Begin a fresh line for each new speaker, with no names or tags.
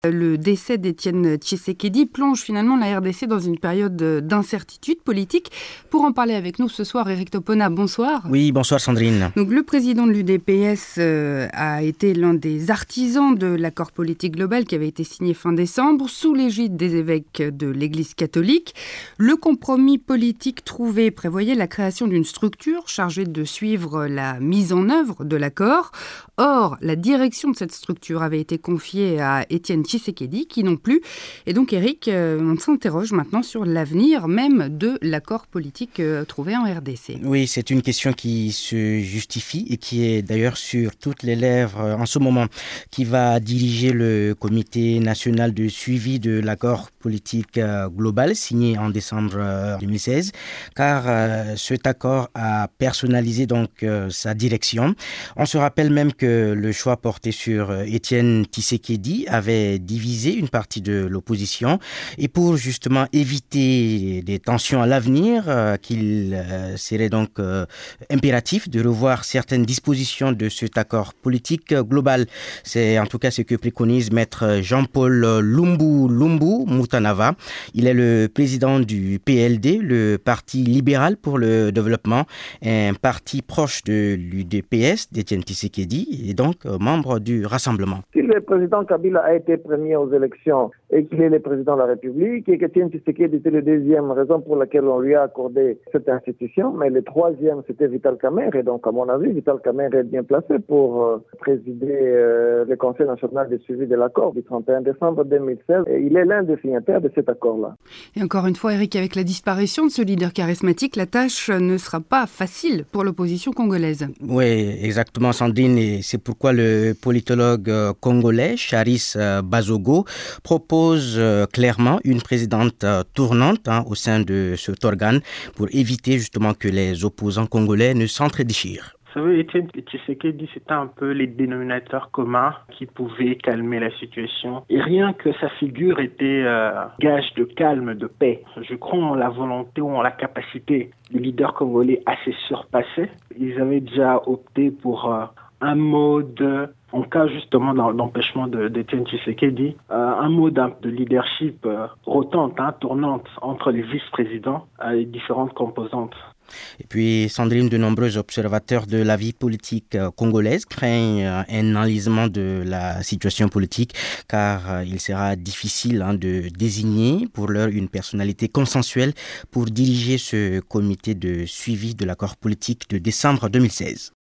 Le décès d'Étienne Tshisekedi plonge finalement la RDC dans une période d'incertitude politique. Pour en parler avec nous ce soir, Éric Topona, bonsoir.
Oui, bonsoir Sandrine.
Donc, le président de l'UDPS a été l'un des artisans de l'accord politique global qui avait été signé fin décembre sous l'égide des évêques de l'Église catholique. Le compromis politique trouvé prévoyait la création d'une structure chargée de suivre la mise en œuvre de l'accord. Or, la direction de cette structure avait été confiée à Étienne Tshisekedi, qui non plus. Et donc, Éric, on s'interroge maintenant sur l'avenir même de l'accord politique trouvé en RDC.
Oui, c'est une question qui se justifie et qui est d'ailleurs sur toutes les lèvres en ce moment. Qui va diriger le comité national de suivi de l'accord politique global signé en décembre 2016, car cet accord a personnalisé donc sa direction. On se rappelle même que le choix porté sur Étienne Tshisekedi avait divisé une partie de l'opposition, et pour justement éviter des tensions à l'avenir, qu'il serait donc impératif de revoir certaines dispositions de cet accord politique global. C'est en tout cas ce que préconise maître Jean-Paul Lumbu Mutanava. Il est le président du PLD, le Parti libéral pour le développement, un parti proche de l'UDPS d'Étienne Tshisekedi et donc membre du Rassemblement.
Si le président Kabila a été premier aux élections et qu'il est le président de la République et qu'Étienne Tshisekedi était la deuxième raison pour laquelle on lui a accordé cette institution, mais le troisième c'était Vital Kamerhe, et donc à mon avis Vital Kamerhe est bien placé pour présider le Conseil national de suivi de l'accord du 31 décembre 2016 et il est l'un des signataires de cet accord-là.
Et encore une fois, Éric, avec la disparition de ce leader charismatique, la tâche ne sera pas facile pour l'opposition congolaise.
Oui, exactement Sandrine, et c'est pourquoi le politologue congolais Charis Bazogo propose clairement une présidente tournante au sein de cet organe pour éviter justement que les opposants congolais ne s'entre-déchirent.
Vous savez, Étienne Tshisekedi, c'était un peu les dénominateurs communs qui pouvaient calmer la situation. Et rien que sa figure était gage de calme, de paix. Je crois en la volonté ou en la capacité du leader congolais à se surpasser. Ils avaient déjà opté pour un mode, en cas justement d'empêchement d'Étienne Tshisekedi, un mode de leadership rotante, tournante entre les vice-présidents et les différentes composantes.
Et puis, Sandrine, de nombreux observateurs de la vie politique congolaise craignent un enlisement de la situation politique, car il sera difficile de désigner pour l'heure une personnalité consensuelle pour diriger ce comité de suivi de l'accord politique de décembre 2016.